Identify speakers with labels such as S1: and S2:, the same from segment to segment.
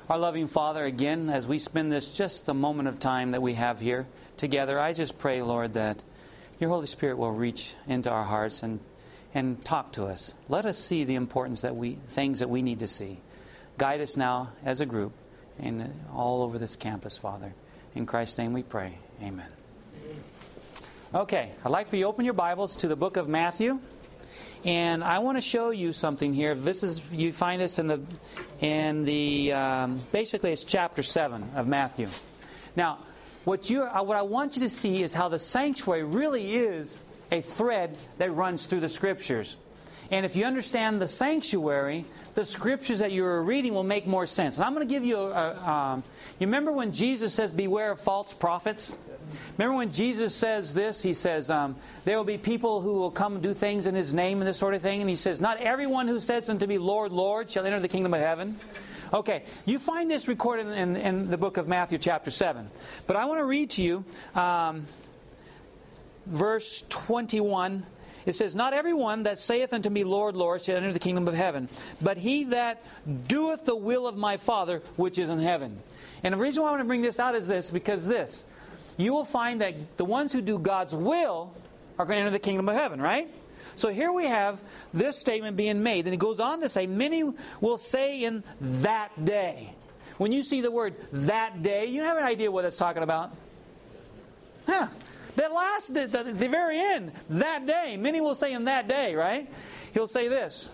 S1: Our loving Father, again, as we spend this just a moment of time that we have here together, I just pray, Lord, that your Holy Spirit will reach into our hearts and talk to us. Let us see the importance things that we need to see. Guide us now as a group and all over this campus, Father. In Christ's name we pray. Amen. Okay, I'd like for you to open your Bibles to the book of Matthew. And I want to show you something here. You find this in the basically it's chapter 7 of Matthew. Now, what I want you to see is how the sanctuary really is a thread that runs through the Scriptures. And if you understand the sanctuary, the Scriptures that you're reading will make more sense. And I'm going to give you you remember when Jesus says, beware of false prophets? Remember when Jesus says this? He says, there will be people who will come and do things in His name and this sort of thing. And He says, not everyone who says unto me, Lord, Lord, shall enter the kingdom of heaven. Okay, you find this recorded in the book of Matthew chapter 7. But I want to read to you verse 21. It says, not everyone that saith unto me, Lord, Lord, shall enter the kingdom of heaven, but he that doeth the will of my Father which is in heaven. And the reason why I want to bring this out is this, because you will find that the ones who do God's will are going to enter the kingdom of heaven, right? So here we have this statement being made. And it goes on to say, many will say in that day. When you see the word that day, you have an idea what it's talking about. The very end, that day. Many will say in that day, right? He'll say this.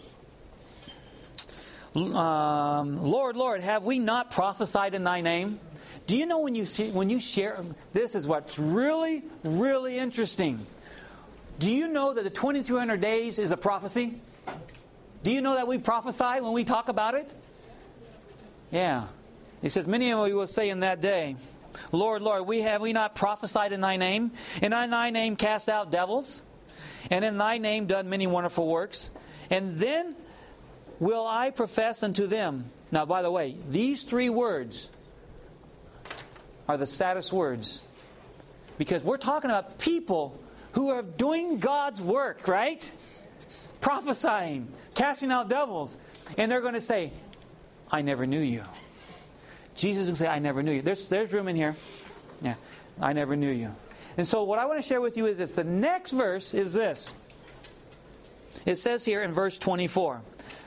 S1: Lord, Lord, have we not prophesied in thy name? Do you know when you share, this is what's really, really interesting. Do you know that the 2300 days is a prophecy? Do you know that we prophesy when we talk about it? Yeah. He says, many of you will say in that day, Lord, Lord, have we not prophesied in thy name? And in thy name cast out devils? And in thy name done many wonderful works? And then will I profess unto them. Now, by the way, these 3 words are the saddest words. Because we're talking about people who are doing God's work, right? Prophesying, casting out devils. And they're going to say, I never knew you. Jesus will say, I never knew you. There's room in here. Yeah, I never knew you. And so what I want to share with you is this. The next verse is this. It says here in verse 24.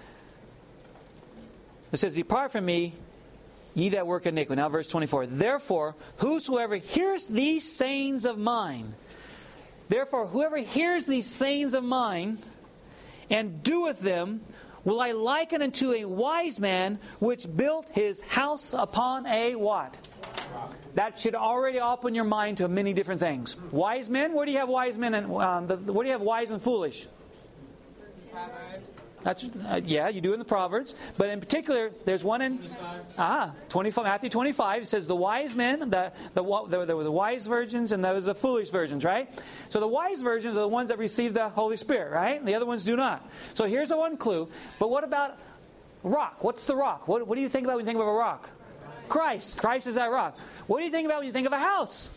S1: It says, depart from me, ye that work iniquity. Now verse 24. Therefore, whosoever hears these sayings of mine, whoever hears these sayings of mine and doeth them, will I liken unto a wise man which built his house upon a what? That should already open your mind to many different things. Wise men? Where do you have wise men? And where do you have wise and foolish?
S2: Proverbs.
S1: That's you do in the Proverbs. But in particular, there's one in 25, Matthew 25. It says the wise men, there were the wise virgins and there was the foolish virgins, right? So the wise virgins are the ones that receive the Holy Spirit, right? And the other ones do not. So here's the one clue. But what about rock? What's the rock? What do you think about when you think of a rock? Christ. Christ is that rock. What do you think about when you think of a house?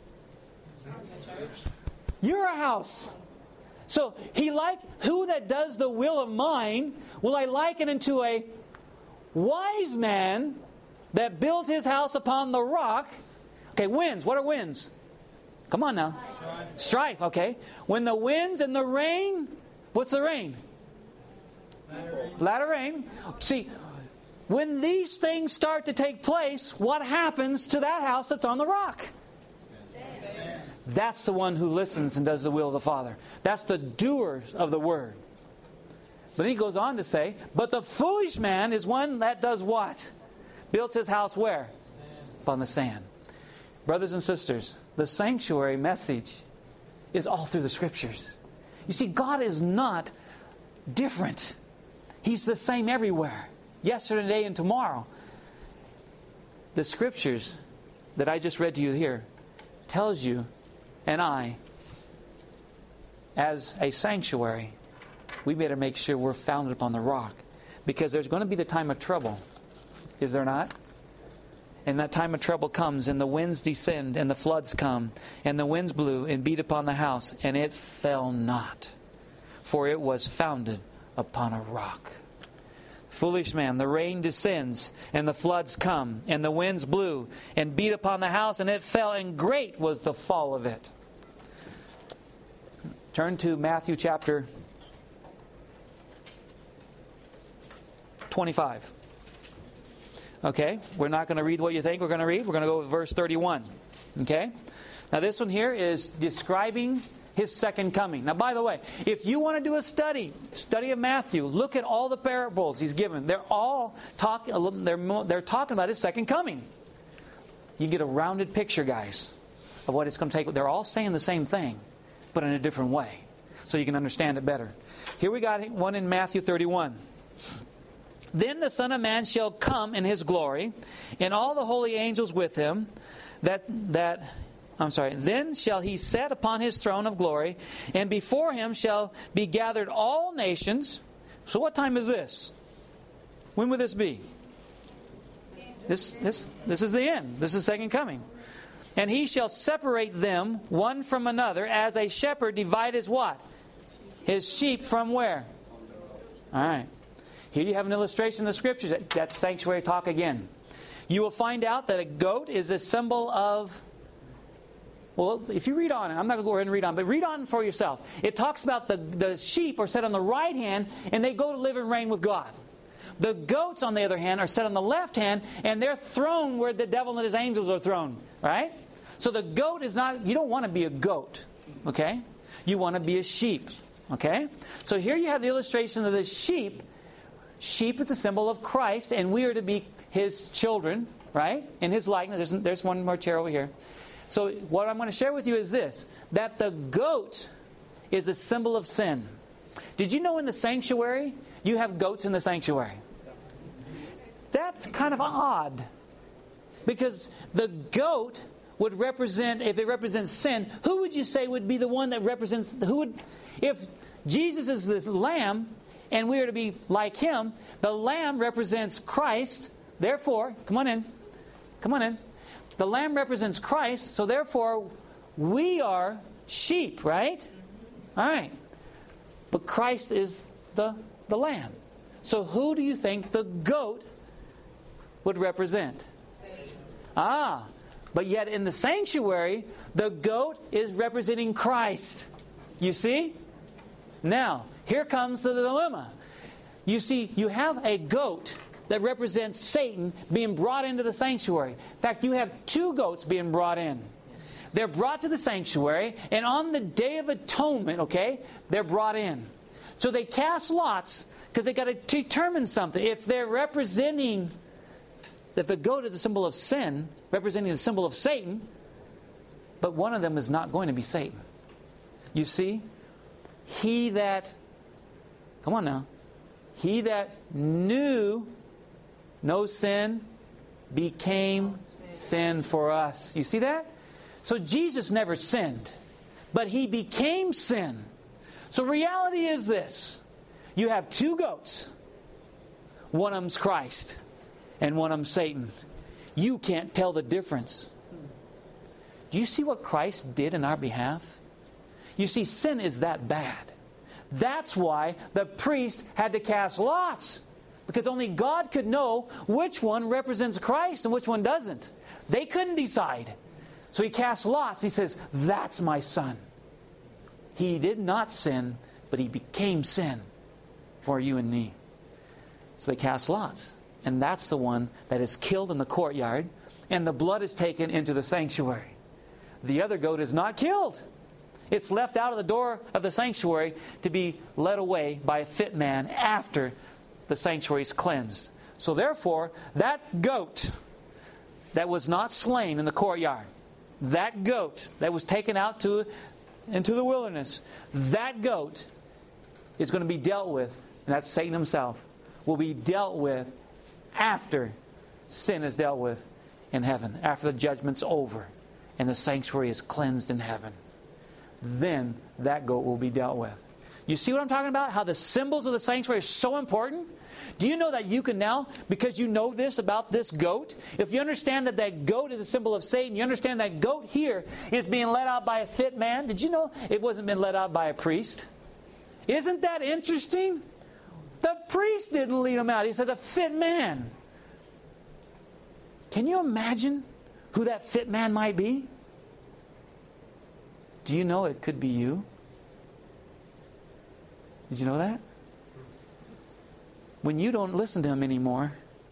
S1: You're a house. So who that does the will of mine will I liken unto a wise man that built his house upon the rock. Okay, winds. What are winds? Come on now. Strife. Okay. When the winds and the rain, what's the rain? Latter rain. See, when these things start to take place, what happens to that house that's on the rock? That's the one who listens and does the will of the Father. That's the doers of the word. But then he goes on to say, but the foolish man is one that does what? Built his house where? Upon the sand. Brothers and sisters, the sanctuary message is all through the Scriptures. You see, God is not different. He's the same everywhere. Yesterday, today, and tomorrow. The Scriptures that I just read to you here tells you and I, as a sanctuary, we better make sure we're founded upon the rock. Because there's going to be the time of trouble. Is there not? And that time of trouble comes, and the winds descend, and the floods come, and the winds blew and beat upon the house, and it fell not. For it was founded upon a rock. Foolish man, the rain descends, and the floods come, and the winds blew, and beat upon the house, and it fell, and great was the fall of it. Turn to Matthew chapter 25. Okay, we're not going to read what you think we're going to read. We're going to go with verse 31. Okay? Now this one here is describing His second coming. Now, by the way, if you want to do a study of Matthew, look at all the parables He's given. They're all talking about His second coming. You get a rounded picture, guys, of what it's going to take. They're all saying the same thing, but in a different way, so you can understand it better. Here we got one in Matthew 31. Then the Son of Man shall come in His glory, and all the holy angels with Him. Then shall He set upon His throne of glory, and before Him shall be gathered all nations. So what time is this? When will this be? This is the end. This is second coming. And He shall separate them one from another, as a shepherd divideth what? His sheep from where? All right. Here you have an illustration of the Scriptures. That's sanctuary talk again. You will find out that a goat is a symbol of... Well, if you read on, and I'm not going to go ahead and read on, but read on for yourself. It talks about the sheep are set on the right hand, and they go to live and reign with God. The goats, on the other hand, are set on the left hand, and they're thrown where the devil and his angels are thrown. Right? So the goat is not... You don't want to be a goat. Okay? You want to be a sheep. Okay? So here you have the illustration of the sheep. Sheep is a symbol of Christ, and we are to be His children. Right? In His likeness. There's one more chair over here. So what I'm going to share with you is this, that the goat is a symbol of sin. Did you know in the sanctuary, you have goats in the sanctuary? That's kind of odd. Because the goat would represent, if it represents sin, who would you say would be the one that represents, if Jesus is this lamb, and we are to be like Him, the lamb represents Christ, therefore, come on in. The lamb represents Christ, so therefore we are sheep, right? All right. But Christ is the lamb. So who do you think the goat would represent? But yet in the sanctuary, the goat is representing Christ. You see? Now, here comes the dilemma. You see, you have a goat that represents Satan being brought into the sanctuary. In fact, you have two goats being brought in. They're brought to the sanctuary, and on the Day of Atonement, okay, they're brought in. So they cast lots because they got to determine something. If they're representing, if the goat is a symbol of sin, representing the symbol of Satan, but one of them is not going to be Satan. You see, he that knew no sin became sin for us. You see that? So Jesus never sinned, but He became sin. So reality is this. You have two goats. One of them's Christ, and one of them's Satan. You can't tell the difference. Do you see what Christ did in our behalf? You see, sin is that bad. That's why the priest had to cast lots. Because only God could know which one represents Christ and which one doesn't. They couldn't decide. So He cast lots. He says, that's my son. He did not sin, but He became sin for you and me. So they cast lots. And that's the one that is killed in the courtyard, and the blood is taken into the sanctuary. The other goat is not killed. It's left out of the door of the sanctuary to be led away by a fit man after the sanctuary is cleansed. So therefore, that goat that was not slain in the courtyard, that goat that was taken out into the wilderness, that goat is going to be dealt with, and that's Satan himself, will be dealt with after sin is dealt with in heaven, after the judgment's over and the sanctuary is cleansed in heaven. Then that goat will be dealt with. You see what I'm talking about? How the symbols of the sanctuary are so important? Do you know that you can now, because you know this about this goat, if you understand that that goat is a symbol of Satan, you understand that goat here is being led out by a fit man. Did you know it wasn't being led out by a priest? Isn't that interesting? The priest didn't lead him out. He said, a fit man. Can you imagine who that fit man might be? Do you know it could be you? Did you know that? When you don't listen to him anymore,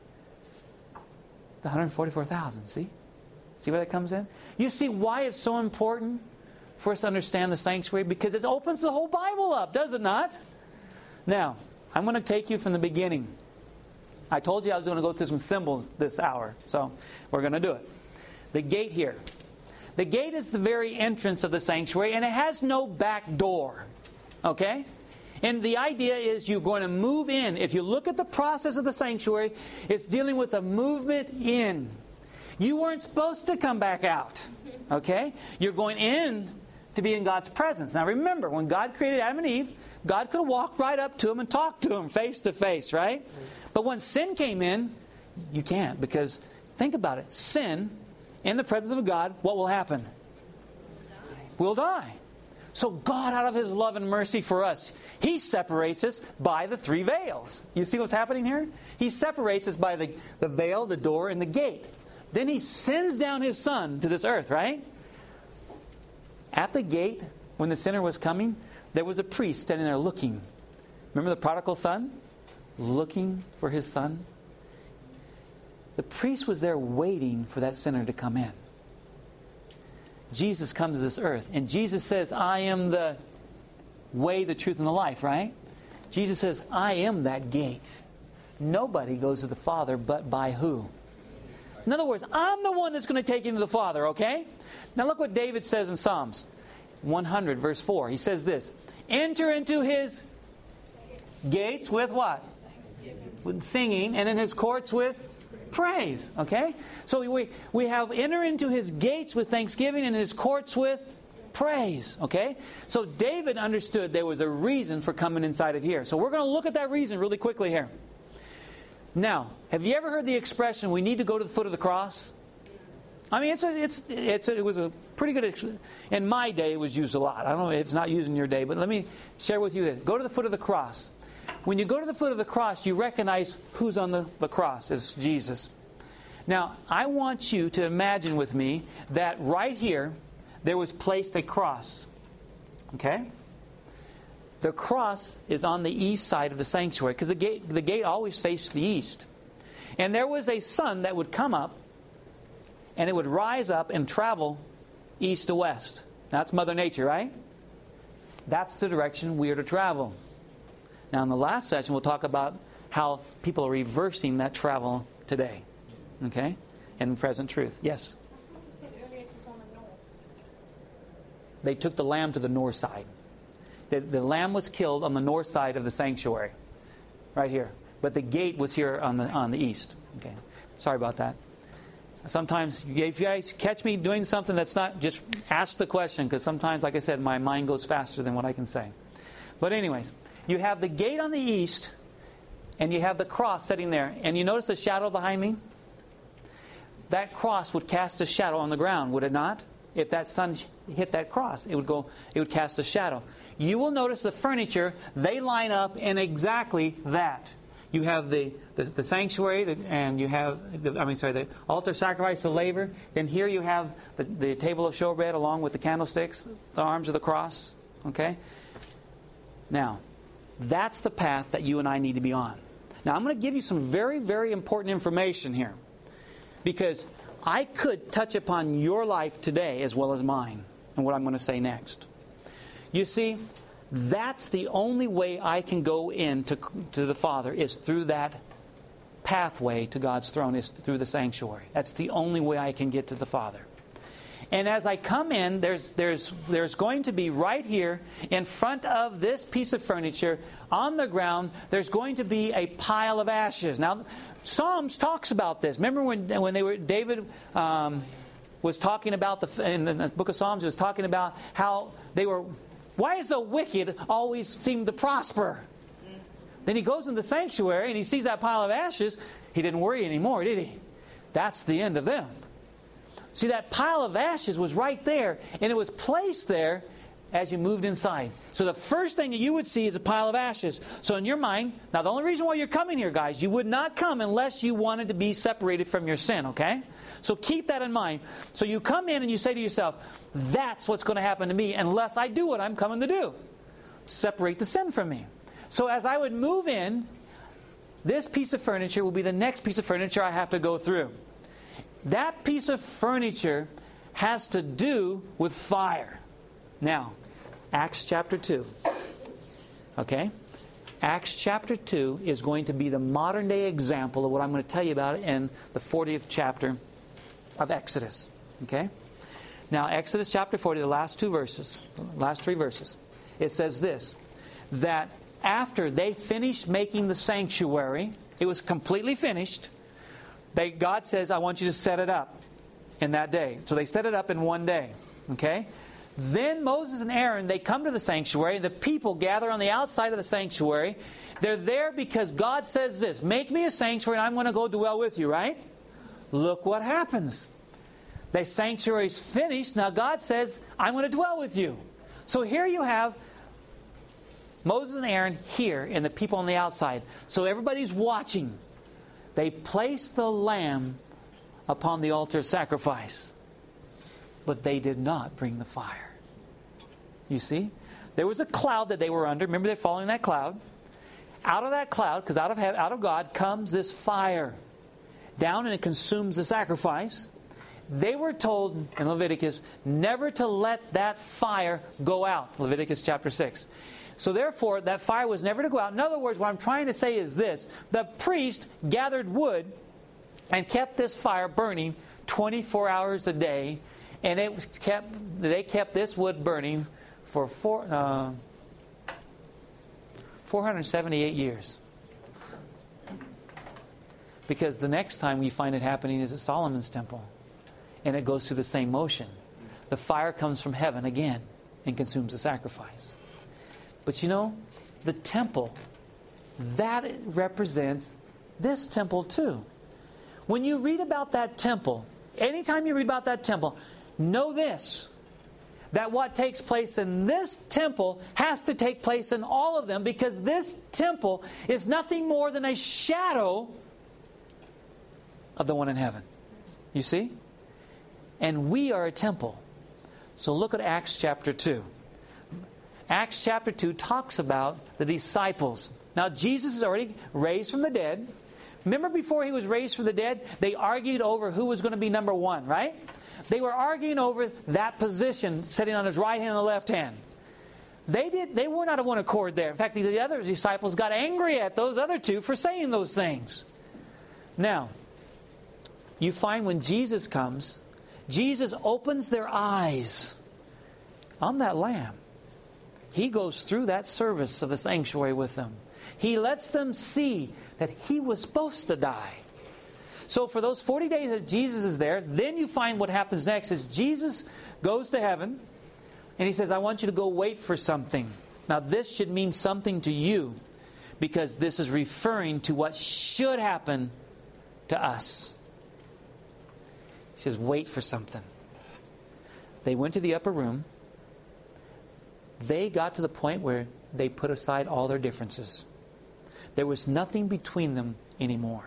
S1: the 144,000, see? See where that comes in? You see why it's so important for us to understand the sanctuary? Because it opens the whole Bible up, does it not? Now, I'm going to take you from the beginning. I told you I was going to go through some symbols this hour, so we're going to do it. The gate here. The gate is the very entrance of the sanctuary, and it has no back door. Okay? And the idea is you're going to move in. If you look at the process of the sanctuary, it's dealing with a movement in. You weren't supposed to come back out. Okay? You're going in to be in God's presence. Now remember, when God created Adam and Eve, God could have walked right up to them and talked to them face to face, right? But when sin came in, you can't, because think about it. Sin, in the presence of God, what will happen? We'll die. So God, out of His love and mercy for us, He separates us by the three veils. You see what's happening here? He separates us by the veil, the door, and the gate. Then He sends down His Son to this earth, right? At the gate, when the sinner was coming, there was a priest standing there looking. Remember the prodigal son? Looking for his son. The priest was there waiting for that sinner to come in. Jesus comes to this earth, and Jesus says, I am the way, the truth, and the life, right? Jesus says, I am that gate. Nobody goes to the Father but by who? In other words, I'm the one that's going to take you to the Father, okay? Now look what David says in Psalms 100, verse 4. He says this, enter into His gates with what? With singing, and in His courts with praise, okay? So we have enter into His gates with thanksgiving and His courts with praise, okay? So David understood there was a reason for coming inside of here. So we're going to look at that reason really quickly here. Now, have you ever heard the expression, we need to go to the foot of the cross? I mean, it was a pretty good, in my day it was used a lot. I don't know if it's not used in your day, but let me share with you this. Go to the foot of the cross. When you go to the foot of the cross, you recognize who's on the cross. It's Jesus. Now, I want you to imagine with me that right here, there was placed a cross. Okay? The cross is on the east side of the sanctuary, because the gate always faced the east. And there was a sun that would come up, and it would rise up and travel east to west. That's Mother Nature, right? That's the direction we are to travel. Now, in the last session, we'll talk about how people are reversing that travel today. Okay? In present truth. Yes?
S2: You said earlier it was on the north.
S1: They took the lamb to the north side. The lamb was killed on the north side of the sanctuary. Right here. But the gate was here on the east. Okay. Sorry about that. Sometimes, if you guys catch me doing something that's not, just ask the question, because sometimes, like I said, my mind goes faster than what I can say. But anyways, you have the gate on the east, and you have the cross sitting there. And you notice the shadow behind me? That cross would cast a shadow on the ground, would it not? If that sun hit that cross, it would cast a shadow. You will notice the furniture, they line up in exactly that. You have the sanctuary, and you have the altar sacrifice, the laver. Then here you have the table of showbread along with the candlesticks, the arms of the cross. Okay? Now, that's the path that you and I need to be on. Now, I'm going to give you some very, very important information here, because I could touch upon your life today as well as mine, and what I'm going to say next. You see, that's the only way I can go in to the Father, is through that pathway to God's throne, is through the sanctuary. That's the only way I can get to the Father. And as I come in, there's going to be right here in front of this piece of furniture on the ground, there's going to be a pile of ashes. Now, Psalms talks about this. Remember when David was talking about in the book of Psalms, he was talking about how they were. Why does the wicked always seem to prosper? Then he goes in the sanctuary and he sees that pile of ashes. He didn't worry anymore, did he? That's the end of them. See, that pile of ashes was right there, and it was placed there as you moved inside. So the first thing that you would see is a pile of ashes. So in your mind, now the only reason why you're coming here, guys, you would not come unless you wanted to be separated from your sin, okay? So keep that in mind. So you come in and you say to yourself, that's what's going to happen to me unless I do what I'm coming to do. Separate the sin from me. So as I would move in, this piece of furniture will be the next piece of furniture I have to go through. That piece of furniture has to do with fire. Now, Acts chapter 2. Okay? Acts chapter 2 is going to be the modern day example of what I'm going to tell you about in the 40th chapter of Exodus. Okay? Now, Exodus chapter 40, the last three verses, it says this, that after they finished making the sanctuary, it was completely finished, God says, I want you to set it up in that day. So they set it up in one day. Okay? Then Moses and Aaron, they come to the sanctuary. The people gather on the outside of the sanctuary. They're there because God says this, make me a sanctuary and I'm going to go dwell with you, right? Look what happens. The sanctuary's finished. Now God says, I'm going to dwell with you. So here you have Moses and Aaron here and the people on the outside. So everybody's watching. They place the lamb upon the altar of sacrifice. But they did not bring the fire. You see? There was a cloud that they were under. Remember, they're following that cloud. Out of that cloud, because out of God comes this fire. Down and it consumes the sacrifice. They were told in Leviticus never to let that fire go out. Leviticus chapter 6. So therefore, that fire was never to go out. In other words, what I'm trying to say is this. The priest gathered wood and kept this fire burning 24 hours a day. And they kept this wood burning for 478 years. Because the next time we find it happening is at Solomon's temple. And it goes through the same motion. The fire comes from heaven again and consumes the sacrifice. But you know, the temple, that represents this temple too. When you read about that temple, anytime you read about that temple, know this, that what takes place in this temple has to take place in all of them, because this temple is nothing more than a shadow of the one in heaven. You see? And we are a temple. So look at Acts chapter 2. Acts chapter 2 talks about the disciples. Now Jesus is already raised from the dead. Remember before He was raised from the dead, they argued over who was going to be number one, right? They were arguing over that position, sitting on His right hand and the left hand. They were not of one accord there. In fact, the other disciples got angry at those other two for saying those things. Now, you find when Jesus comes, Jesus opens their eyes on that lamb. He goes through that service of the sanctuary with them. He lets them see that He was supposed to die. So for those 40 days that Jesus is there, then you find what happens next is Jesus goes to heaven and He says, I want you to go wait for something. Now this should mean something to you, because this is referring to what should happen to us. He says, wait for something. They went to the upper room. They got to the point where they put aside all their differences. There was nothing between them anymore.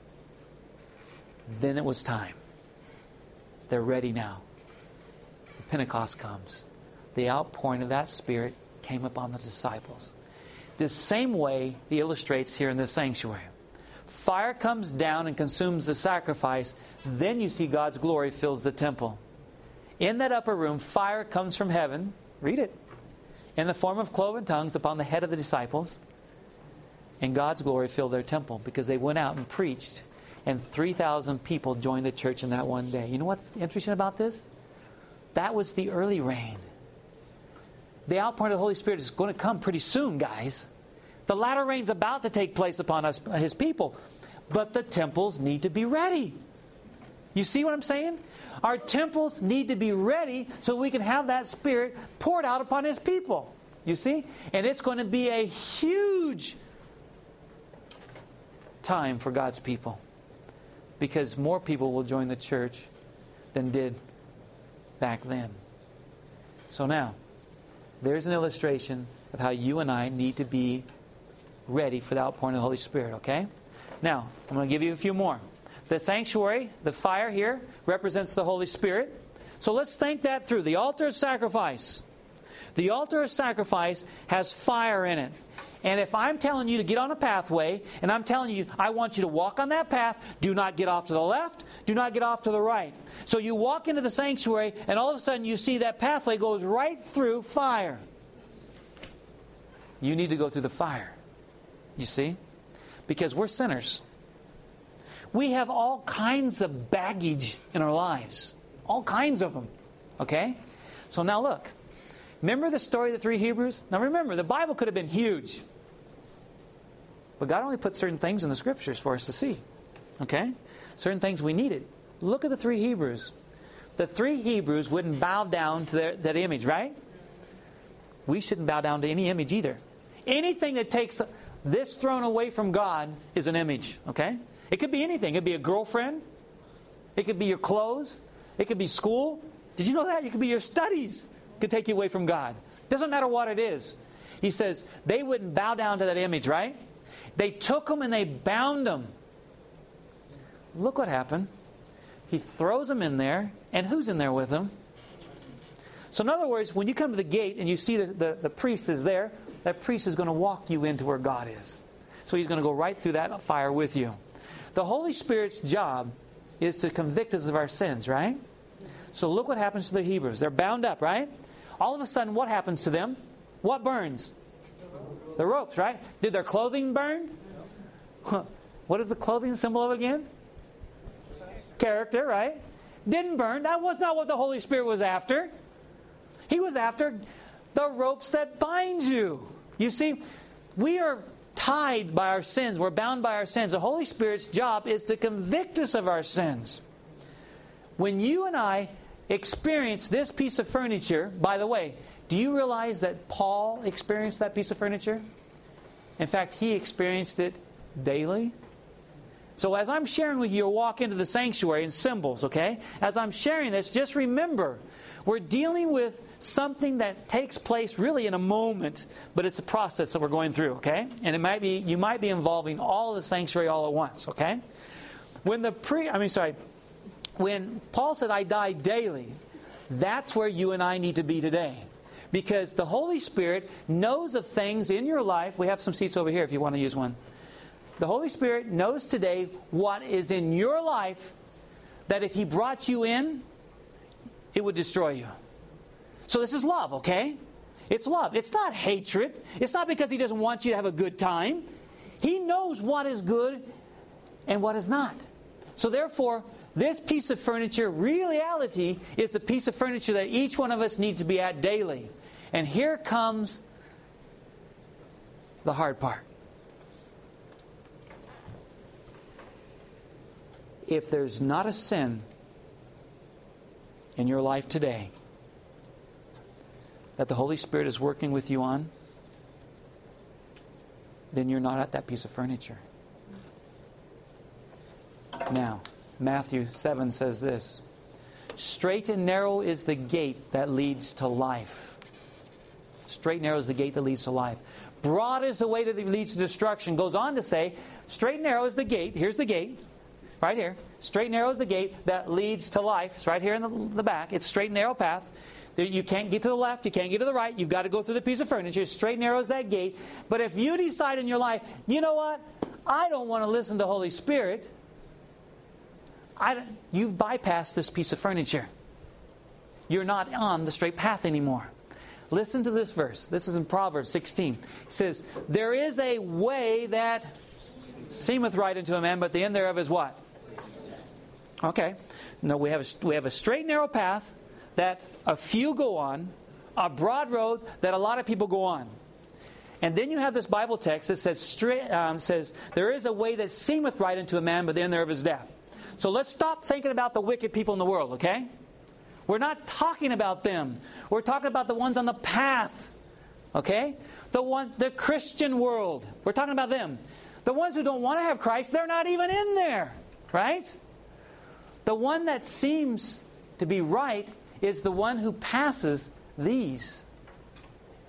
S1: Then it was time. They're ready now. The Pentecost comes. The outpouring of that Spirit came upon the disciples. The same way He illustrates here in this sanctuary. Fire comes down and consumes the sacrifice. Then you see God's glory fills the temple. In that upper room, fire comes from heaven. Read it. In the form of cloven tongues upon the head of the disciples. And God's glory filled their temple because they went out and preached. And 3,000 people joined the church in that one day. You know what's interesting about this? That was the early rain. The outpouring of the Holy Spirit is going to come pretty soon, guys. The latter rain's about to take place upon us, His people. But the temples need to be ready. You see what I'm saying? Our temples need to be ready so we can have that Spirit poured out upon His people. You see? And it's going to be a huge time for God's people, because more people will join the church than did back then. So now, there's an illustration of how you and I need to be ready for the outpouring of the Holy Spirit, okay? Now, I'm going to give you a few more. The sanctuary, the fire here, represents the Holy Spirit. So let's think that through. The altar of sacrifice. The altar of sacrifice has fire in it. And if I'm telling you to get on a pathway, and I'm telling you, I want you to walk on that path, do not get off to the left, do not get off to the right. So you walk into the sanctuary, and all of a sudden you see that pathway goes right through fire. You need to go through the fire. You see? Because we're sinners. We have all kinds of baggage in our lives. All kinds of them. Okay? So now look. Remember the story of the three Hebrews? Now remember, the Bible could have been huge. But God only put certain things in the Scriptures for us to see. Okay? Certain things we needed. Look at the three Hebrews. The three Hebrews wouldn't bow down to that image, right? We shouldn't bow down to any image either. Anything that takes this throne away from God is an image. Okay? It could be anything. It could be a girlfriend. It could be your clothes. It could be school. Did you know that? It could be your studies. It could take you away from God. Doesn't matter what it is. He says they wouldn't bow down to that image, right? They took them and they bound them. Look what happened. He throws them in there, and who's in there with them? So in other words, when you come to the gate and you see the priest is there, that priest is going to walk you into where God is. So he's going to go right through that fire with you. The Holy Spirit's job is to convict us of our sins, right? So look what happens to the Hebrews. They're bound up, right? All of a sudden, what happens to them? What burns? The ropes, right? Did their clothing burn? What is the clothing symbol of again? Character, right? Didn't burn. That was not what the Holy Spirit was after. He was after the ropes that bind you. You see, we are tied by our sins. We're bound by our sins. The Holy Spirit's job is to convict us of our sins. When you and I experience this piece of furniture, by the way, do you realize that Paul experienced that piece of furniture? In fact, he experienced it daily. So as I'm sharing with you a walk into the sanctuary in symbols, okay? As I'm sharing this, just remember, we're dealing with something that takes place really in a moment, but it's a process that we're going through, okay? And you might be involving all of the sanctuary all at once, okay? When Paul said, I die daily, that's where you and I need to be today. Because the Holy Spirit knows of things in your life. We have some seats over here if you want to use one. The Holy Spirit knows today what is in your life that if He brought you in, it would destroy you. So this is love, okay? It's love. It's not hatred. It's not because He doesn't want you to have a good time. He knows what is good and what is not. So therefore, this piece of furniture, reality, is the piece of furniture that each one of us needs to be at daily. And here comes the hard part. If there's not a sin in your life today that the Holy Spirit is working with you on, then you're not at that piece of furniture. Now, Matthew 7 says this: straight and narrow is the gate that leads to life. Straight and narrow is the gate that leads to life. Broad is the way that leads to destruction. Goes on to say, straight and narrow is the gate. Here's the gate. Right here. Straight and narrow is the gate that leads to life. It's right here in the back. It's a straight and narrow path. You can't get to the left. You can't get to the right. You've got to go through the piece of furniture. Straight and narrow is that gate. But if you decide in your life, you know what? I don't want to listen to Holy Spirit. You've bypassed this piece of furniture. You're not on the straight path anymore. Listen to this verse. This is in Proverbs 16. It says, there is a way that seemeth right unto a man, but the end thereof is what? Okay. No, we have a straight and narrow path that a few go on, a broad road that a lot of people go on. And then you have this Bible text that says, there is a way that seemeth right unto a man, but the end thereof is death. So let's stop thinking about the wicked people in the world, okay? We're not talking about them. We're talking about the ones on the path, okay? The Christian world. We're talking about them. The ones who don't want to have Christ, they're not even in there, right? The one that seems to be right is the one who passes these.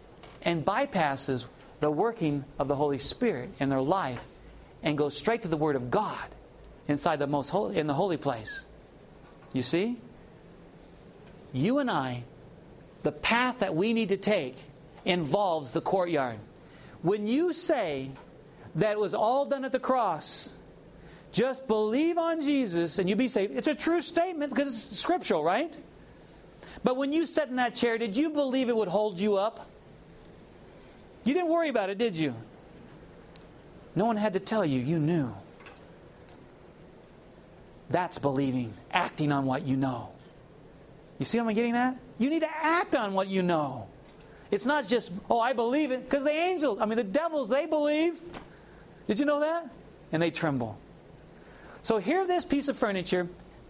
S1: and bypasses the working of the Holy Spirit in their life and goes straight to the Word of God inside the most holy, in the holy place. You see? You and I, the path that we need to take involves the courtyard. When you say that it was all done at the cross, just believe on Jesus and you'll be saved. It's a true statement because it's scriptural, right? But when you sat in that chair, did you believe it would hold you up? You didn't worry about it, did you? No one had to tell you. You knew. That's believing, acting on what you know. You see how I'm getting at? You need to act on what you know. It's not just, oh, I believe it. Because the devils, they believe. Did you know that? And they tremble. So here, this piece of furniture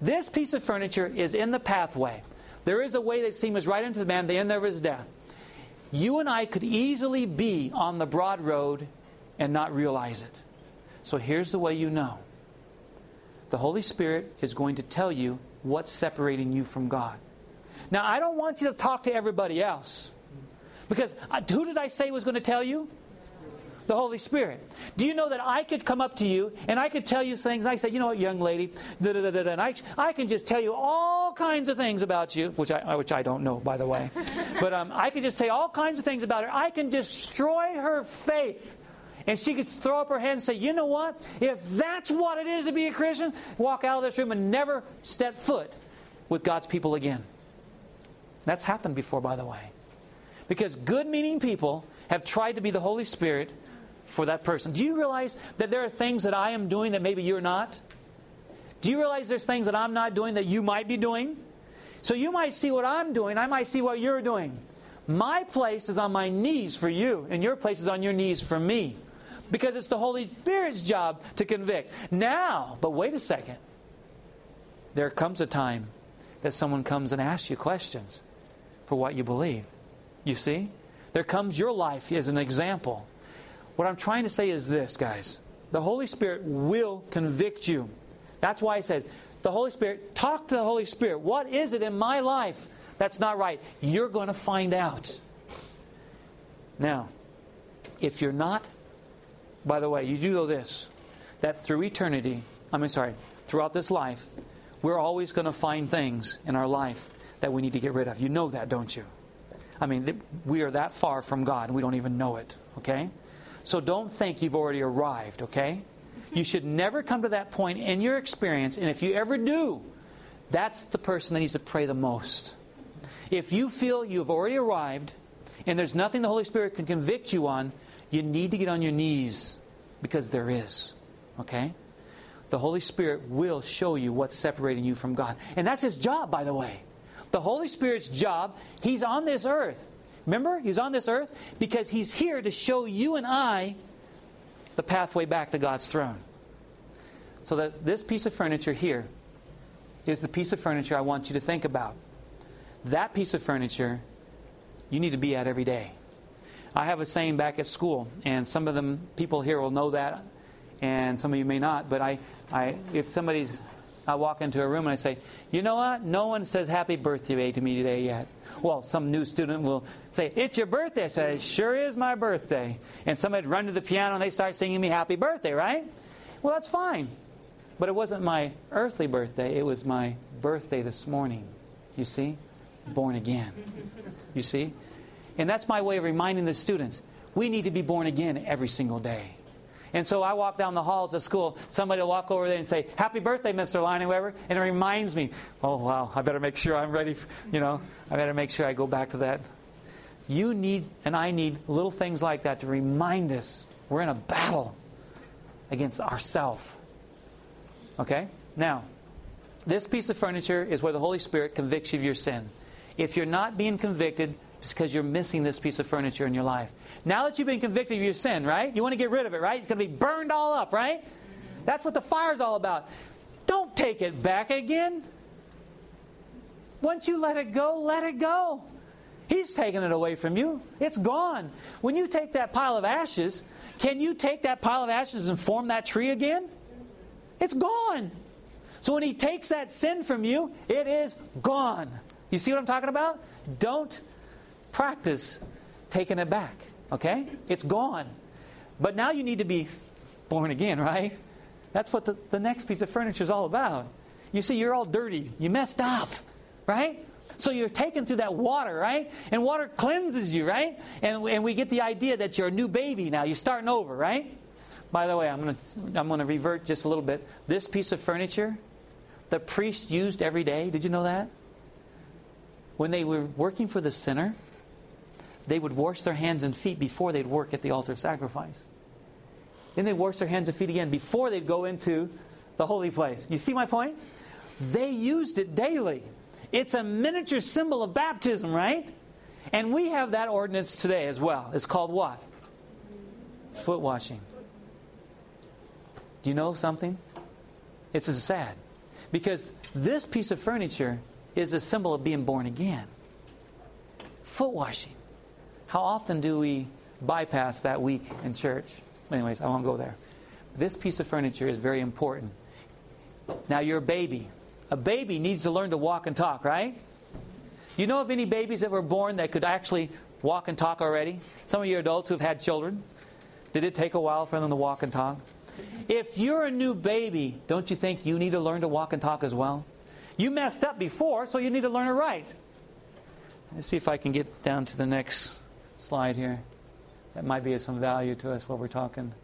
S1: is in the pathway. There is a way that seems right unto the man, the end of his death. You and I could easily be on the broad road and not realize it. So here's the way you know. The Holy Spirit is going to tell you what's separating you from God. Now, I don't want you to talk to everybody else. Because who did I say was going to tell you? The Holy Spirit. Do you know that I could come up to you and I could tell you things, and I say, you know what, young lady, and I can just tell you all kinds of things about you, which I don't know, by the way. But I could just say all kinds of things about her. I can destroy her faith. And she could throw up her hand and say, you know what? If that's what it is to be a Christian, walk out of this room and never step foot with God's people again. That's happened before, by the way. Because good-meaning people have tried to be the Holy Spirit for that person. Do you realize that there are things that I am doing that maybe you're not? Do you realize there's things that I'm not doing that you might be doing? So you might see what I'm doing, I might see what you're doing. My place is on my knees for you, and your place is on your knees for me. Because it's the Holy Spirit's job to convict. Now, but wait a second. There comes a time that someone comes and asks you questions for what you believe. You see? There comes your life as an example. What I'm trying to say is this, guys. The Holy Spirit will convict you. That's why I said, the Holy Spirit, talk to the Holy Spirit. What is it in my life that's not right? You're going to find out. Now, if you're not, by the way, you do know this, that throughout this life, we're always going to find things in our life that we need to get rid of. You know that, don't you? We are that far from God, and we don't even know it, okay? So don't think you've already arrived, okay? You should never come to that point in your experience, and if you ever do, that's the person that needs to pray the most. If you feel you've already arrived, and there's nothing the Holy Spirit can convict you on, you need to get on your knees, because there is, okay? The Holy Spirit will show you what's separating you from God. And that's His job, by the way. The Holy Spirit's job, He's on this earth. Remember, He's on this earth because He's here to show you and I the pathway back to God's throne. So that this piece of furniture here is the piece of furniture I want you to think about. That piece of furniture you need to be at every day. I have a saying back at school, and some of them people here will know that, and some of you may not, but I walk into a room and I say, you know what? No one says happy birthday to me today yet. Well, some new student will say, it's your birthday. I say, it sure is my birthday. And somebody'd run to the piano and they start singing me happy birthday, right? Well, that's fine. But it wasn't my earthly birthday. It was my birthday this morning. You see? Born again. You see? And that's my way of reminding the students, we need to be born again every single day. And so I walk down the halls of school, somebody will walk over there and say, happy birthday, Mr. Leinweber. And it reminds me, oh, wow, I better make sure I'm ready. I better make sure I go back to that. You need, and I need, little things like that to remind us we're in a battle against ourselves. Okay? Now, this piece of furniture is where the Holy Spirit convicts you of your sin. If you're not being convicted, it's because you're missing this piece of furniture in your life. Now that you've been convicted of your sin, right? You want to get rid of it, right? It's going to be burned all up, right? That's what the fire's all about. Don't take it back again. Once you let it go, let it go. He's taken it away from you. It's gone. When you take that pile of ashes, can you take that pile of ashes and form that tree again? It's gone. So when He takes that sin from you, it is gone. You see what I'm talking about? Don't practice taken it back. Okay? It's gone. But now you need to be born again, right? That's what the next piece of furniture is all about. You see, you're all dirty. You messed up, right? So you're taken through that water, right? And water cleanses you, right? And we get the idea that you're a new baby now. You're starting over, right? By the way, I'm going to revert just a little bit. This piece of furniture, the priest used every day. Did you know that? When they were working for the sinner, they would wash their hands and feet before they'd work at the altar of sacrifice. Then they'd wash their hands and feet again before they'd go into the holy place. You see my point? They used it daily. It's a miniature symbol of baptism, right? And we have that ordinance today as well. It's called what? Foot washing. Do you know something? It's sad. Because this piece of furniture is a symbol of being born again. Foot washing. How often do we bypass that week in church? Anyways, I won't go there. This piece of furniture is very important. Now you're a baby. A baby needs to learn to walk and talk, right? You know of any babies that were born that could actually walk and talk already? Some of you adults who've had children. Did it take a while for them to walk and talk? If you're a new baby, don't you think you need to learn to walk and talk as well? You messed up before, so you need to learn it right. Let's see if I can get down to the next slide here. That might be of some value to us while we're talking.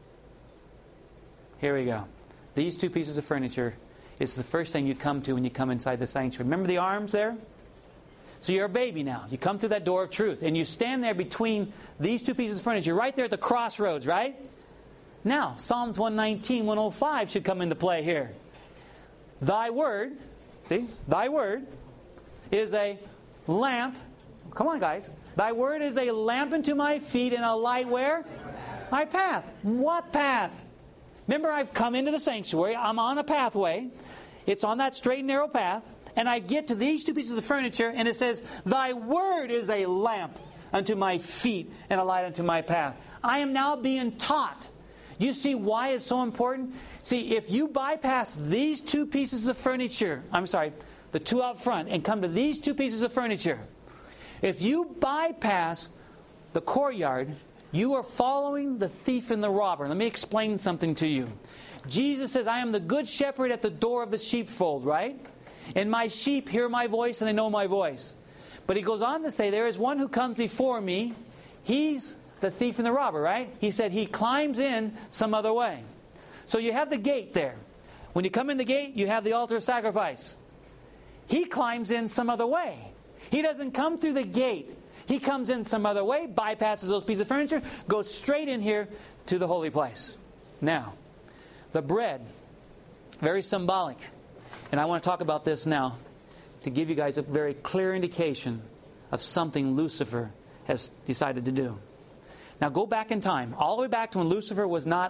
S1: Here we go. These two pieces of furniture is the first thing you come to when you come inside the sanctuary. Remember the arms there? So you're a baby now. You come through that door of truth. And you stand there between these two pieces of furniture. Right there at the crossroads, right? Now, Psalms 119, 105 should come into play here. Thy word, see? Thy word is a lamp. Come on, guys. Thy word is a lamp unto my feet and a light where? My path. What path? Remember, I've come into the sanctuary. I'm on a pathway. It's on that straight and narrow path. And I get to these two pieces of furniture, and it says, Thy word is a lamp unto my feet and a light unto my path. I am now being taught. You see why it's so important? See, if you bypass these two pieces of furniture, the two out front, and come to these two pieces of furniture, if you bypass the courtyard, you are following the thief and the robber. Let me explain something to you. Jesus says, I am the good shepherd at the door of the sheepfold, right? And my sheep hear my voice and they know my voice. But he goes on to say, there is one who comes before me. He's the thief and the robber, right? He said he climbs in some other way. So you have the gate there. When you come in the gate, you have the altar of sacrifice. He climbs in some other way. He doesn't come through the gate. He comes in some other way, bypasses those pieces of furniture, goes straight in here to the holy place. Now, the bread, very symbolic. And I want to talk about this now to give you guys a very clear indication of something Lucifer has decided to do. Now go back in time, all the way back to when Lucifer was not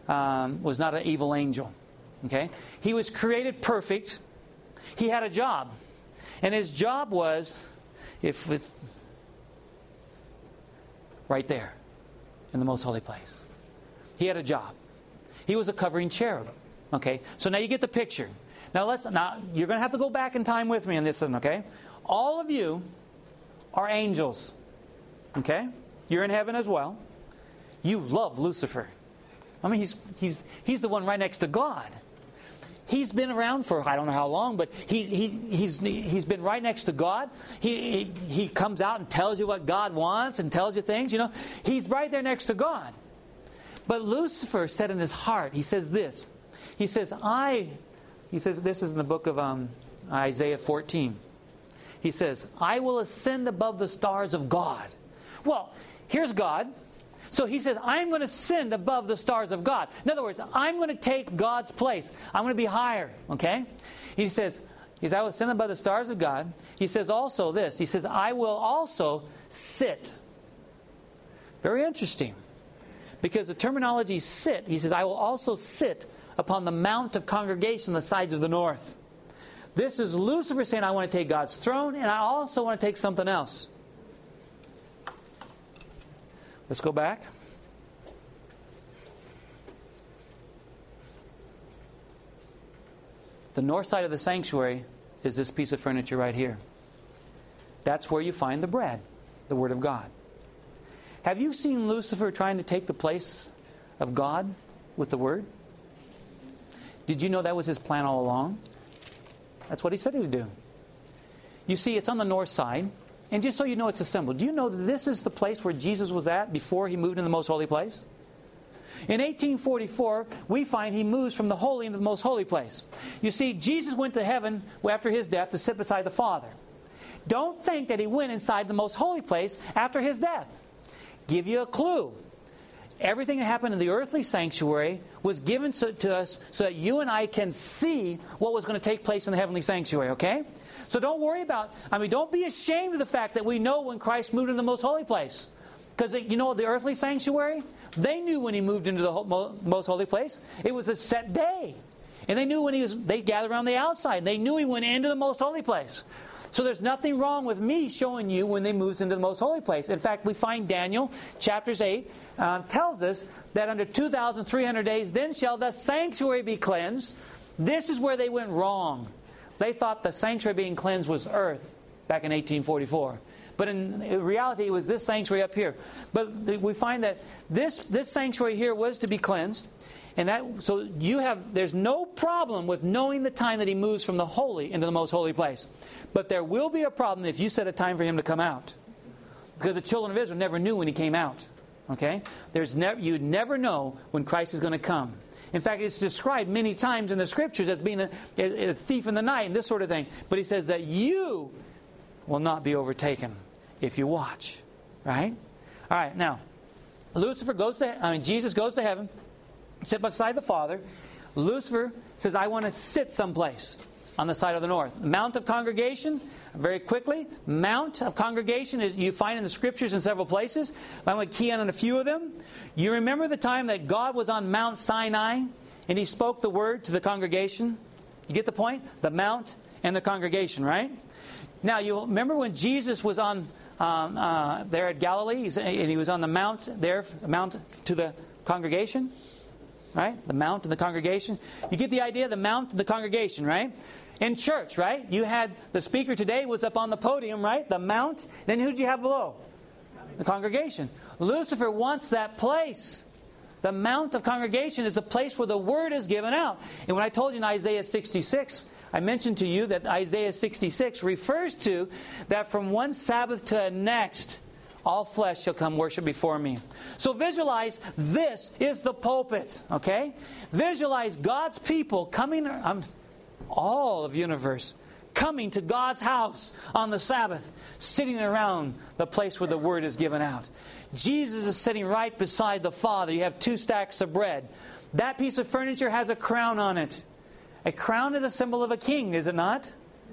S1: an evil angel. Okay, he was created perfect. He had a job, and his job was, if it's right there in the most holy place, he had a job. He was a covering cherub. Okay, so now you get the picture. Now you're going to have to go back in time with me on this one. Okay, all of you are angels. Okay. You're in heaven as well. You love Lucifer. I mean, he's the one right next to God. He's been around for I don't know how long, but he's been right next to God. He comes out and tells you what God wants and tells you things. You know, he's right there next to God. But Lucifer said in his heart, he says this. He says this is in the book of Isaiah 14. He says, I will ascend above the stars of God. Well, here's God. So he says, I'm going to ascend above the stars of God. In other words, I'm going to take God's place. I'm going to be higher. Okay? He says, I will ascend above the stars of God. He says also this. He says, I will also sit. Very interesting. Because the terminology sit, he says, I will also sit upon the mount of congregation on the sides of the north. This is Lucifer saying, I want to take God's throne, and I also want to take something else. Let's go back. The north side of the sanctuary is this piece of furniture right here. That's where you find the bread, the Word of God. Have you seen Lucifer trying to take the place of God with the Word? Did you know that was his plan all along? That's what he said he would do. You see, it's on the north side. And just so you know, it's a symbol. Do you know that this is the place where Jesus was at before he moved into the most holy place? In 1844, we find he moves from the holy into the most holy place. You see, Jesus went to heaven after his death to sit beside the Father. Don't think that he went inside the most holy place after his death. Give you a clue. Everything that happened in the earthly sanctuary was given to us so that you and I can see what was going to take place in the heavenly sanctuary, okay? So don't worry about, don't be ashamed of the fact that we know when Christ moved into the most holy place. Because, you know, the earthly sanctuary, they knew when he moved into the most holy place. It was a set day. And they knew when they gathered around the outside. They knew he went into the most holy place. So there's nothing wrong with me showing you when they moves into the most holy place. In fact, we find Daniel, chapters 8, tells us that under 2,300 days, then shall the sanctuary be cleansed. This is where they went wrong. They thought the sanctuary being cleansed was earth back in 1844. But in reality, it was this sanctuary up here. But we find that this sanctuary here was to be cleansed. And so there's no problem with knowing the time that he moves from the holy into the most holy place. But there will be a problem if you set a time for him to come out. Because the children of Israel never knew when he came out. Okay? You'd never know when Christ is going to come. In fact, it's described many times in the Scriptures as being a thief in the night and this sort of thing. But he says that you will not be overtaken if you watch. Right? All right, now, Jesus goes to heaven, sit beside the Father. Lucifer says, I want to sit someplace on the side of the north. Mount of Congregation, very quickly, Mount of Congregation is you find in the Scriptures in several places. I'm going to key in on a few of them. You remember the time that God was on Mount Sinai and he spoke the word to the congregation? You get the point? The Mount and the congregation, right? Now, you remember when Jesus was on there at Galilee and he was on the mount there, Mount to the congregation? Right? The mount and the congregation. You get the idea? The mount and the congregation, right? In church, right? You had the speaker today was up on the podium, right? The mount. Then who did you have below? The congregation. Lucifer wants that place. The mount of congregation is a place where the word is given out. And when I told you in Isaiah 66, I mentioned to you that Isaiah 66 refers to that from one Sabbath to the next, all flesh shall come worship before me. So visualize this is the pulpit, okay? Visualize God's people coming, all of universe, coming to God's house on the Sabbath, sitting around the place where the word is given out. Jesus is sitting right beside the Father. You have 2 stacks of bread. That piece of furniture has a crown on it. A crown is a symbol of a king, is it not?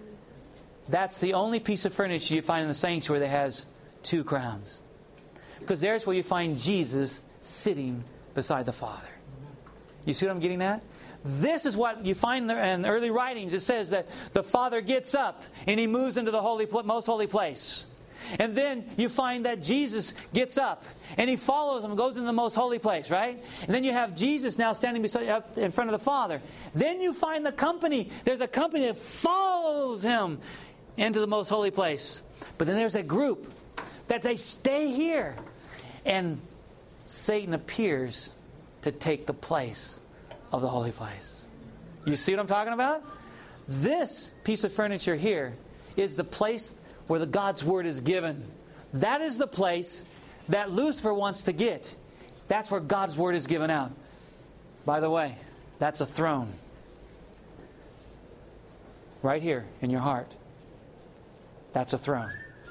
S1: That's the only piece of furniture you find in the sanctuary that has 2 crowns. Because there's where you find Jesus sitting beside the Father. You see what I'm getting at? This is what you find in the early writings. It says that the Father gets up and he moves into the most holy place. And then you find that Jesus gets up and he follows him and goes into the most holy place, right? And then you have Jesus now standing up in front of the Father. Then you find the company. There's a company that follows him into the most holy place. But then there's a group that they stay here. And Satan appears to take the place of the holy place. You see what I'm talking about? This piece of furniture here is the place where the God's Word is given. That is the place that Lucifer wants to get. That's where God's Word is given out. By the way, that's a throne. Right here in your heart. That's a throne.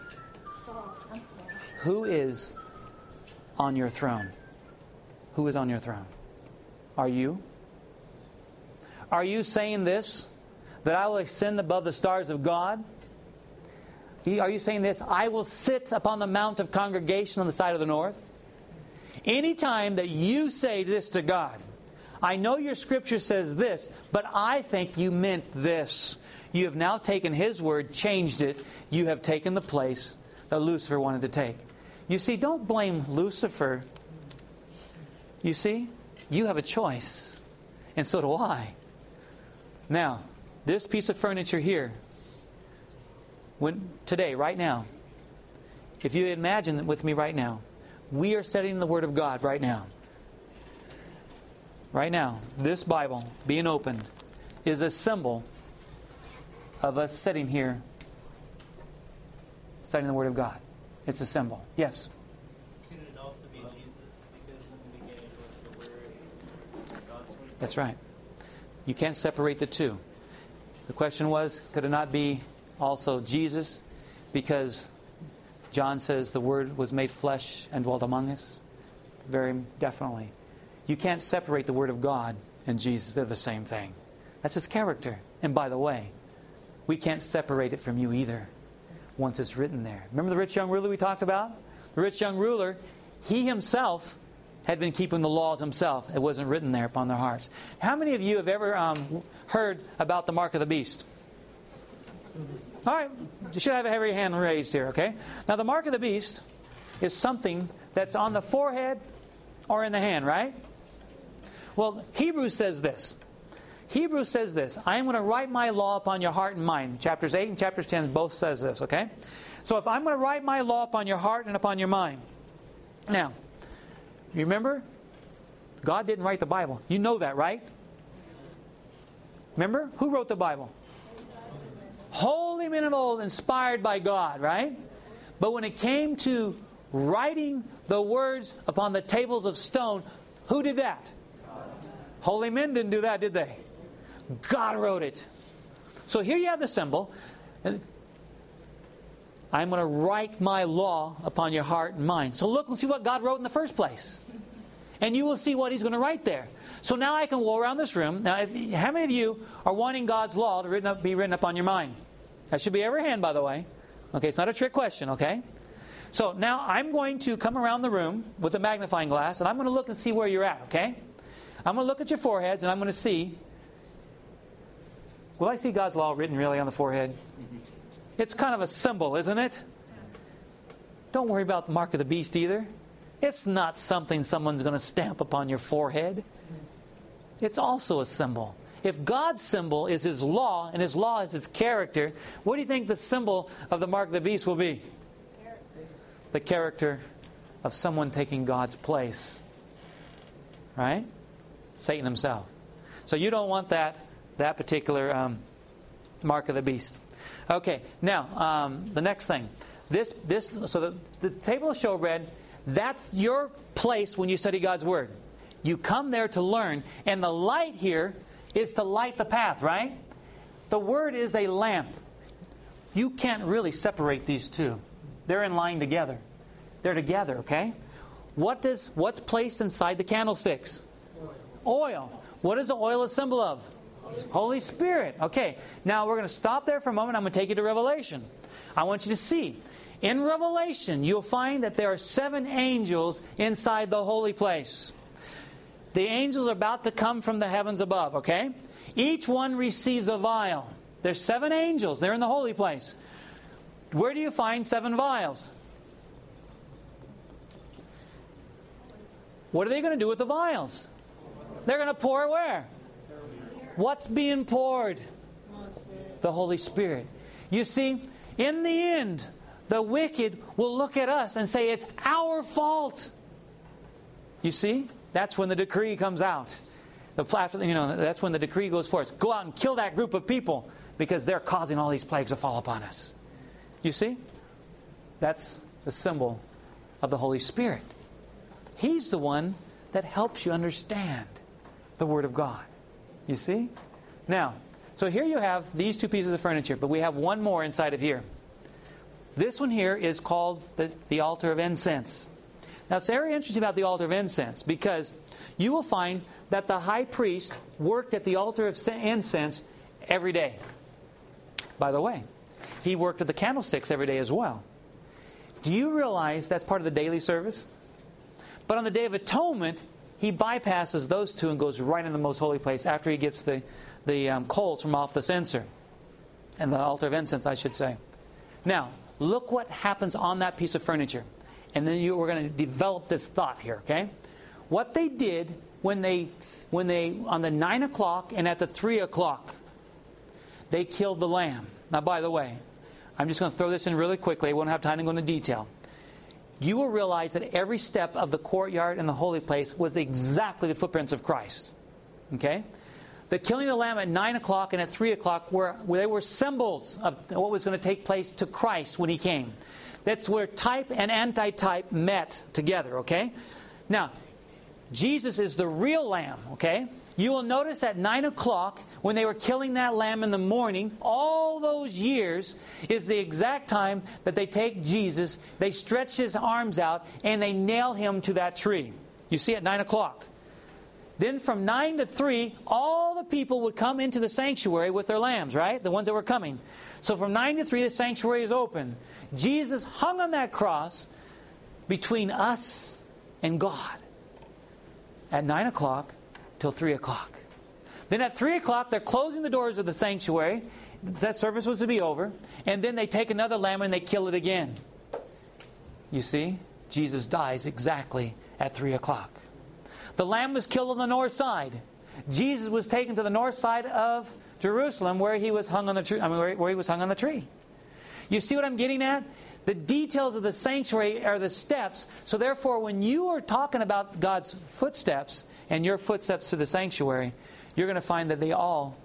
S1: Who is on your throne? Who is on your throne? Are you? Are you saying this? That I will ascend above the stars of God? Are you saying this? I will sit upon the mount of congregation on the side of the north? Anytime that you say this to God, I know your scripture says this, but I think you meant this. You have now taken His word, changed it. You have taken the place that Lucifer wanted to take. You see, don't blame Lucifer. You see, you have a choice. And so do I. Now, this piece of furniture here, today, right now, if you imagine with me right now, We are studying the Word of God right now. Right now, this Bible being opened is a symbol of us sitting here studying the Word of God. It's a symbol. Yes?
S3: Could it also be Jesus? Because in the beginning was the Word, God's Word.
S1: That's right. You can't separate the two. The question was, could it not be also Jesus? Because John says the Word was made flesh and dwelt among us. Very definitely. You can't separate the Word of God and Jesus. They're the same thing. That's His character. And by the way, we can't separate it from you either once it's written there. Remember the rich young ruler we talked about? The rich young ruler, he himself had been keeping the laws himself. It wasn't written there upon their hearts. How many of you have ever heard about the mark of the beast? All right. You should have a heavy hand raised here, okay? Now the mark of the beast is something that's on the forehead or in the hand, right? Well, Hebrews says this. Hebrews says this. I am going to write my law upon your heart and mind. Chapters 8 and chapters 10 both says this, okay? So if I'm going to write my law upon your heart and upon your mind. Now, you remember? God didn't write the Bible. You know that, right? Remember? Who wrote the Bible? Holy men of old, inspired by God, right? But when it came to writing the words upon the tables of stone, who did that? Holy men didn't do that, did they? God wrote it. So here you have the symbol. I'm going to write my law upon your heart and mind. So look and see what God wrote in the first place. And you will see what He's going to write there. So now I can go around this room. Now, how many of you are wanting God's law to be written up on your mind? That should be every hand, by the way. Okay, it's not a trick question, okay? So now I'm going to come around the room with a magnifying glass, and I'm going to look and see where you're at, okay? I'm going to look at your foreheads, and I'm going to see. Will I see God's law written really on the forehead? It's kind of a symbol, isn't it? Don't worry about the mark of the beast either. It's not something someone's going to stamp upon your forehead. It's also a symbol. If God's symbol is His law, and His law is His character, what do you think the symbol of the mark of the beast will be? The character of someone taking God's place. Right? Satan himself. So you don't want that particular mark of the beast. Okay, now the next thing. So the table of showbread, that's your place when you study God's Word. You come there to learn, and the light here is to light the path, right? The Word is a lamp. You can't really separate these two. They're in line together. They're together, okay? What's placed inside the candlesticks? Oil. What is the oil a symbol of? Holy Spirit. Okay, now we're going to stop there for a moment. I'm going to take you to Revelation. I want you to see. In Revelation, you'll find that there are 7 angels inside the holy place. The angels are about to come from the heavens above, okay? Each one receives a vial. There's 7 angels. They're in the holy place. Where do you find 7 vials? What are they going to do with the vials? They're going to pour it where? What's being poured? The Holy Spirit. You see, in the end, the wicked will look at us and say, it's our fault. You see? That's when the decree comes out. That's when the decree goes forth. Go out and kill that group of people because they're causing all these plagues to fall upon us. You see? That's the symbol of the Holy Spirit. He's the one that helps you understand the Word of God. You see? Now, so here you have these 2 pieces of furniture, but we have one more inside of here. This one here is called the altar of incense. Now, it's very interesting about the altar of incense because you will find that the high priest worked at the altar of incense every day. By the way, he worked at the candlesticks every day as well. Do you realize that's part of the daily service? But on the Day of Atonement, he bypasses those 2 and goes right in the most holy place after he gets the coals from off the censer. And the altar of incense, I should say. Now, look what happens on that piece of furniture. And then we're going to develop this thought here, okay? What they did when they on the 9 o'clock and at the 3 o'clock, they killed the lamb. Now, by the way, I'm just going to throw this in really quickly. I won't have time to go into detail. you will realize that every step of the courtyard and the holy place was exactly the footprints of Christ. Okay? The killing of the lamb at 9 o'clock and at 3 o'clock they were symbols of what was going to take place to Christ when He came. That's where type and anti-type met together, okay? Now, Jesus is the real lamb, okay? You will notice at 9 o'clock, when they were killing that lamb in the morning, all those years is the exact time that they take Jesus, they stretch His arms out, and they nail Him to that tree. You see, at 9 o'clock. Then from 9 to 3, all the people would come into the sanctuary with their lambs, right? The ones that were coming. So from 9 to 3, the sanctuary is open. Jesus hung on that cross between us and God at 9 o'clock till 3 o'clock. Then at 3 o'clock, they're closing the doors of the sanctuary. That service was to be over. And then they take another lamb and they kill it again. You see, Jesus dies exactly at 3 o'clock. The lamb was killed on the north side. Jesus was taken to the north side of Jerusalem where He was hung on the tree. Where He was hung on the tree. You see what I'm getting at? The details of the sanctuary are the steps. So therefore, when you are talking about God's footsteps and your footsteps to the sanctuary, you're going to find that they all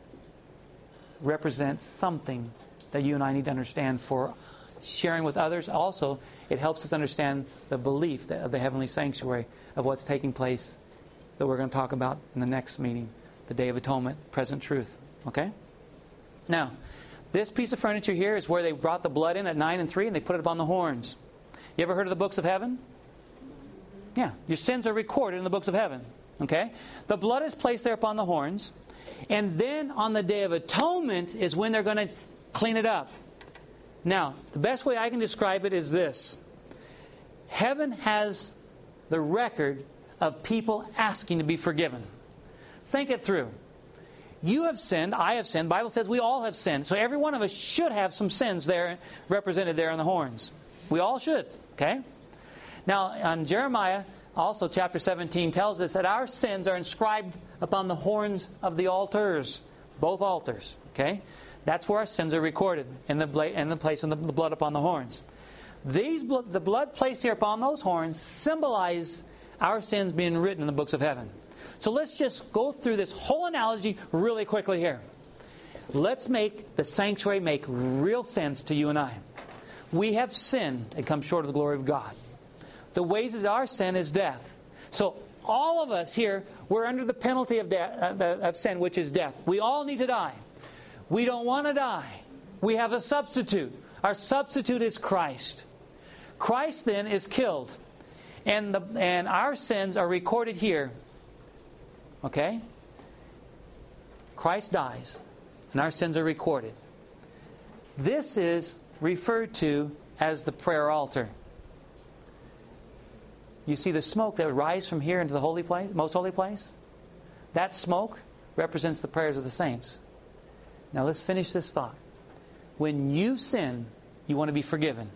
S1: represent something that you and I need to understand for sharing with others. Also, it helps us understand the belief of the heavenly sanctuary of what's taking place that we're going to talk about in the next meeting, the Day of Atonement, present truth. Okay? Now, this piece of furniture here is where they brought the blood in at 9 and 3 and they put it upon the horns. You ever heard of the books of heaven? Yeah. Your sins are recorded in the books of heaven. Okay? The blood is placed there upon the horns. And then on the Day of Atonement is when they're going to clean it up. Now, the best way I can describe it is this. Heaven has the record of people asking to be forgiven. Think it through. You have sinned, I have sinned. The Bible says we all have sinned. So every one of us should have some sins there represented there on the horns. We all should, okay? Now, on Jeremiah, also chapter 17 tells us that our sins are inscribed upon the horns of the altars. Both altars, okay? That's where our sins are recorded, in the place of the blood upon the horns. The blood placed here upon those horns symbolize our sins being written in the books of heaven. So let's just go through this whole analogy really quickly here. Let's make the sanctuary make real sense to you and I. We have sinned and come short of the glory of God. The wages of our sin is death. So all of us here, we're under the penalty of sin, which is death. We all need to die. We don't want to die. We have a substitute. Our substitute is Christ. Christ then is killed. And our sins are recorded here. Okay? Christ dies. And our sins are recorded. This is referred to as the prayer altar. You see the smoke that would rise from here into the holy place, most holy place? That smoke represents the prayers of the saints. Now let's finish this thought. When you sin, you want to be forgiven.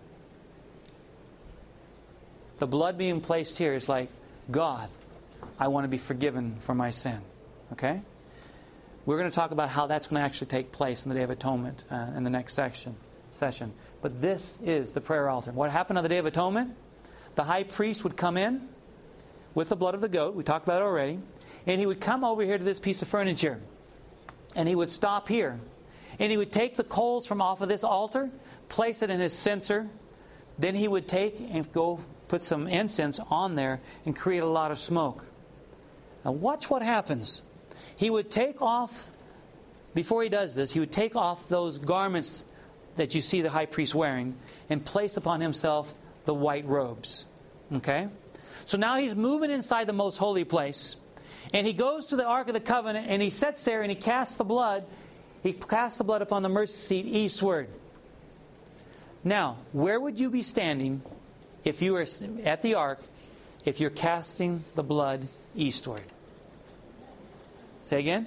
S1: The blood being placed here is like, God, I want to be forgiven for my sin. Okay? We're going to talk about how that's going to actually take place in the Day of Atonement in the next session. But this is the prayer altar. What happened on the Day of Atonement? The high priest would come in with the blood of the goat. We talked about it already. And he would come over here to this piece of furniture. And he would stop here. And he would take the coals from off of this altar, place it in his censer. Then he would take and go put some incense on there and create a lot of smoke. Now watch what happens. He would take off, before he does this, he would take off those garments that you see the high priest wearing and place upon himself the white robes. Okay? So now he's moving inside the most holy place. And he goes to the Ark of the Covenant and he sits there and he casts the blood. He casts the blood upon the mercy seat eastward. Now, where would you be standing if you were at the Ark, if you're casting the blood eastward? Say again?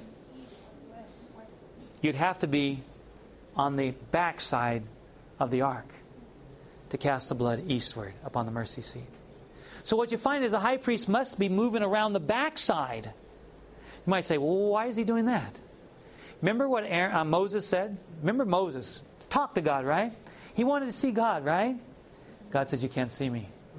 S1: You'd have to be on the backside of the Ark to cast the blood eastward upon the mercy seat. So what you find is the high priest must be moving around the backside. You might say, well, why is he doing that? Remember what Moses said? Remember Moses talked to God, right? He wanted to see God, right? God says, you can't see me.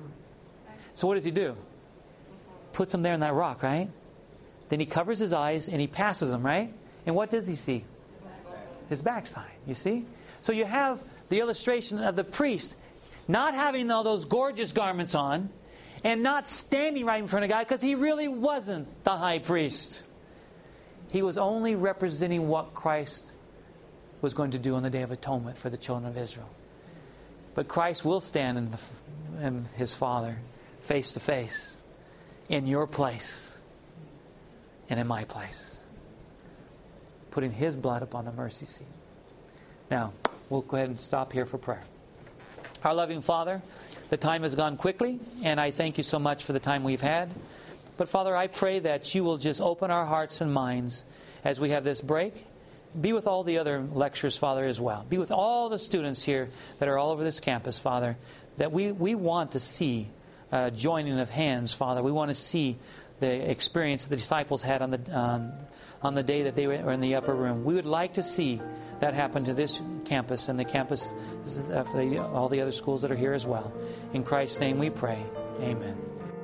S1: So what does he do? Puts him there in that rock, right? Then he covers his eyes and he passes them, right? And what does he see? His backside, you see? So you have the illustration of the priest not having all those gorgeous garments on and not standing right in front of God because he really wasn't the high priest. He was only representing what Christ was going to do on the Day of Atonement for the children of Israel. But Christ will stand in His Father face to face in your place and in my place, putting His blood upon the mercy seat. Now, we'll go ahead and stop here for prayer. Our loving Father, the time has gone quickly, and I thank You so much for the time we've had. But Father, I pray that You will just open our hearts and minds as we have this break. Be with all the other lectures, Father, as well. Be with all the students here that are all over this campus, Father, that we want to see joining of hands, Father. We want to see the experience that the disciples had on the day that they were in the upper room. We would like to see that happen to this campus and the campus for all the other schools that are here as well. In Christ's name we pray. Amen.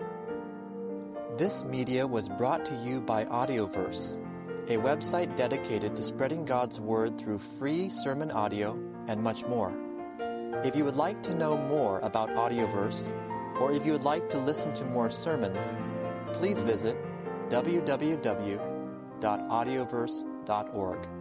S4: This media was brought to you by Audioverse, a website dedicated to spreading God's Word through free sermon audio and much more. If you would like to know more about Audioverse, or if you would like to listen to more sermons, please visit www.audioverse.org.